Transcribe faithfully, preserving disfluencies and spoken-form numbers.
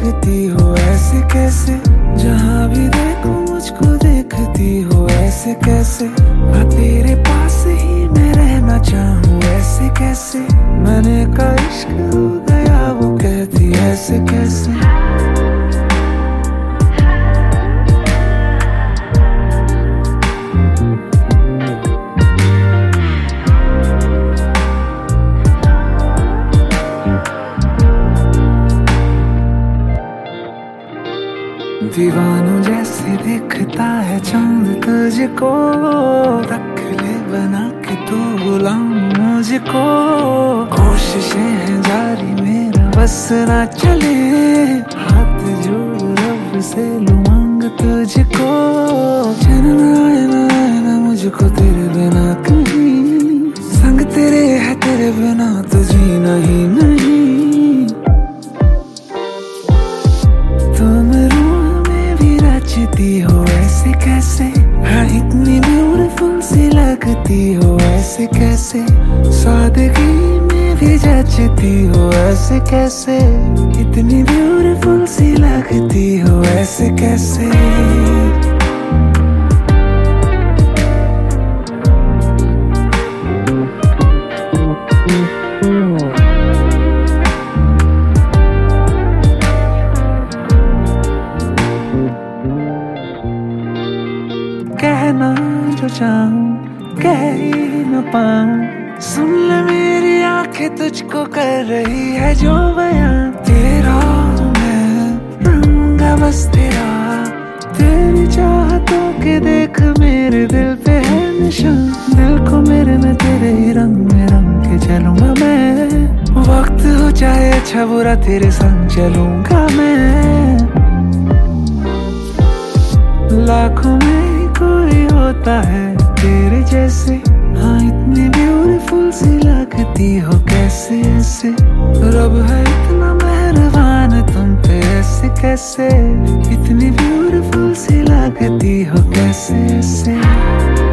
लगती हो ऐसे कैसे, जहाँ भी देखो मुझको देखती हो ऐसे कैसे, मैं तेरे पास ही मैं रहना चाहूँ ऐसे कैसे, मैंने कहा इश्क हो गया वो कहती ऐसे कैसे। दीवानों जैसे दिखता है चांद तुझको, रख ले बना के तू गुलाम मुझको, कोशिशें हैं जारी मेरा बस ना चले, हाथ जोड़ रब से लूं मांग तुझको, जन्म आए ना आए ना मुझको तेरे बिना कहीं, संग तेरे है तेरे बिना तो जीना ही नहीं, तुम हो ऐसे कैसे, हाँ इतनी ब्यूटीफुल सी लगती हो ऐसे कैसे, सादगी में भी जचती हो ऐसे कैसे, इतनी ब्यूटीफुल सी लगती हो ऐसे कैसे। कहना जो चाहूं कह ही न पाऊं, सुन ले मेरी आंखें तुझको कर रही है जो बयां, तेरा मैं रहूंगा बस तेरा, तेरी चाहतों के देख मेरे दिल पे है निशान, दिल को मेरे में तेरे ही रंग में रंग के चलूंगा मैं, वक्त हो जाए अच्छा बुरा तेरे संग चलूंगा मैं, लाखों में कोई होता है तेरे जैसे, हाँ इतनी ब्यूटीफुल सी लगती हो कैसे ऐसे, रब है इतना मेहरबान तुम पे ऐसे कैसे, इतनी ब्यूटीफुल सी लगती हो कैसे ऐसे।